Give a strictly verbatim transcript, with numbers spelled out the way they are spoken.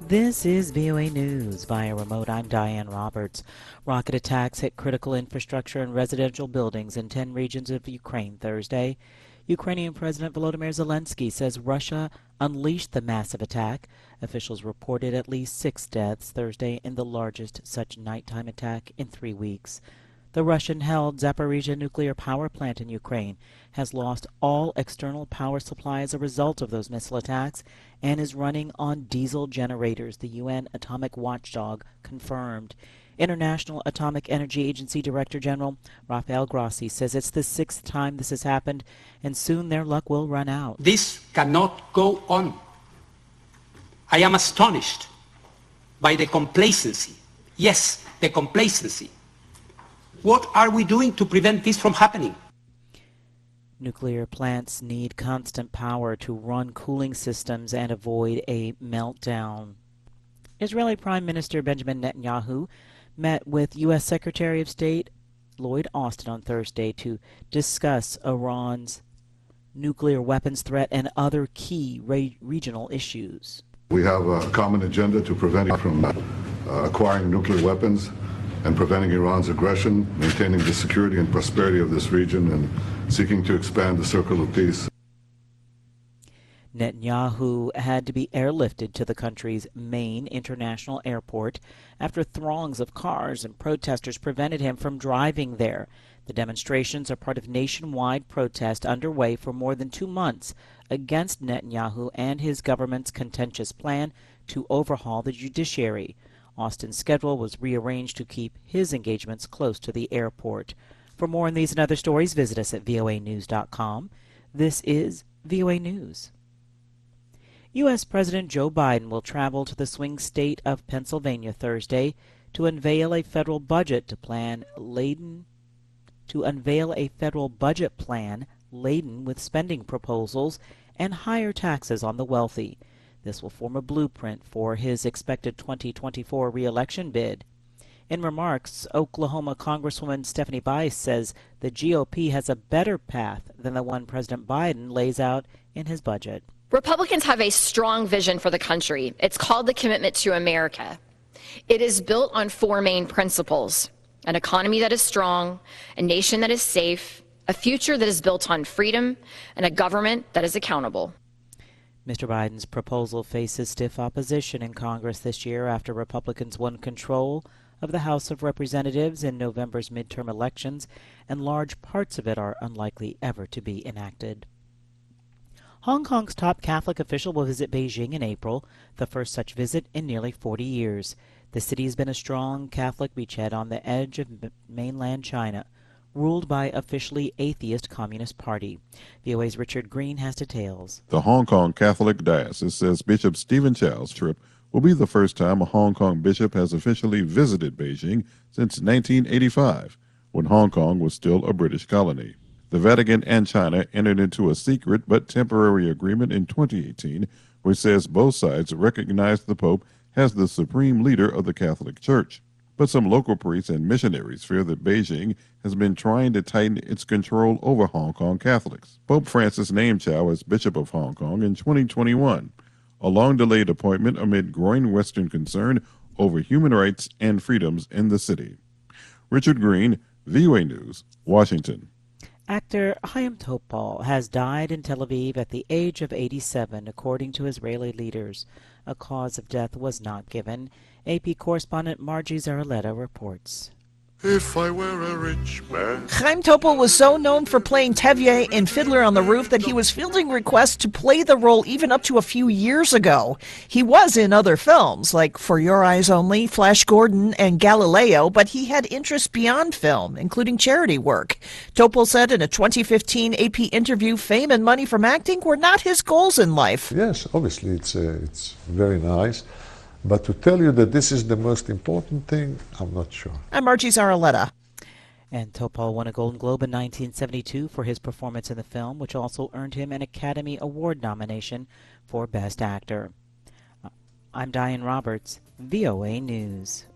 This is V O A News via remote. I'm Diane Roberts. Rocket attacks hit critical infrastructure and residential buildings in ten regions of Ukraine Thursday. Ukrainian President Volodymyr Zelensky says Russia unleashed the massive attack. Officials reported at least six deaths Thursday in the largest such nighttime attack in three weeks. The Russian-held Zaporizhzhia nuclear power plant in Ukraine has lost all external power supply as a result of those missile attacks and is running on diesel generators, the U N atomic watchdog confirmed. International Atomic Energy Agency Director General Rafael Grossi says it's the sixth time this has happened, and soon their luck will run out. This cannot go on. I am astonished by the complacency. Yes, the complacency. What are we doing to prevent this from happening? Nuclear plants need constant power to run cooling systems and avoid a meltdown. Israeli Prime Minister Benjamin Netanyahu met with U S Secretary of State Lloyd Austin on Thursday to discuss Iran's nuclear weapons threat and other key re- regional issues. We have a common agenda to prevent it from uh, acquiring nuclear weapons and preventing Iran's aggression, maintaining the security and prosperity of this region, and seeking to expand the circle of peace. Netanyahu had to be airlifted to the country's main international airport after throngs of cars and protesters prevented him from driving there. The demonstrations are part of nationwide protest underway for more than two months against Netanyahu and his government's contentious plan to overhaul the judiciary. Austin's schedule was rearranged to keep his engagements close to the airport. For more on these and other stories, visit us at V O A news dot com. This is V O A News. U S President Joe Biden will travel to the swing state of Pennsylvania Thursday to unveil a federal budget to plan laden to unveil a federal budget plan laden with spending proposals and higher taxes on the wealthy. This will form a blueprint for his expected twenty twenty-four re-election bid. In remarks, Oklahoma Congresswoman Stephanie Bice says the G O P has a better path than the one President Biden lays out in his budget. Republicans have a strong vision for the country. It's called the Commitment to America. It is built on four main principles: an economy that is strong, a nation that is safe, a future that is built on freedom, and a government that is accountable. Mister Biden's proposal faces stiff opposition in Congress this year after Republicans won control of the House of Representatives in November's midterm elections, and large parts of it are unlikely ever to be enacted. Hong Kong's top Catholic official will visit Beijing in April, the first such visit in nearly forty years. The city has been a strong Catholic beachhead on the edge of mainland China, ruled by officially atheist Communist Party. V O A's Richard Green has details. The Hong Kong Catholic Diocese says Bishop Stephen Chow's trip will be the first time a Hong Kong bishop has officially visited Beijing since nineteen eighty-five, when Hong Kong was still a British colony. The Vatican and China entered into a secret but temporary agreement in twenty eighteen, which says both sides recognize the Pope as the supreme leader of the Catholic Church. But some local priests and missionaries fear that Beijing has been trying to tighten its control over Hong Kong Catholics. Pope Francis named Chow as Bishop of Hong Kong in twenty twenty-one, a long-delayed appointment amid growing Western concern over human rights and freedoms in the city. Richard Green, V O A News, Washington. Actor Chaim Topol has died in Tel Aviv at the age of eighty-seven, according to Israeli leaders. A cause of death was not given. A P correspondent Margie Zaraletta reports. If I were a rich man. Chaim Topol was so known for playing Tevye in Fiddler on the Roof that he was fielding requests to play the role even up to a few years ago. He was in other films, like For Your Eyes Only, Flash Gordon, and Galileo, but he had interests beyond film, including charity work. Topol said in a twenty fifteen A P interview, fame and money from acting were not his goals in life. Yes, obviously it's uh, it's very nice. But to tell you that this is the most important thing, I'm not sure. I'm Margie Zaraletta. And Topol won a Golden Globe in nineteen seventy-two for his performance in the film, which also earned him an Academy Award nomination for Best Actor. I'm Diane Roberts, V O A News.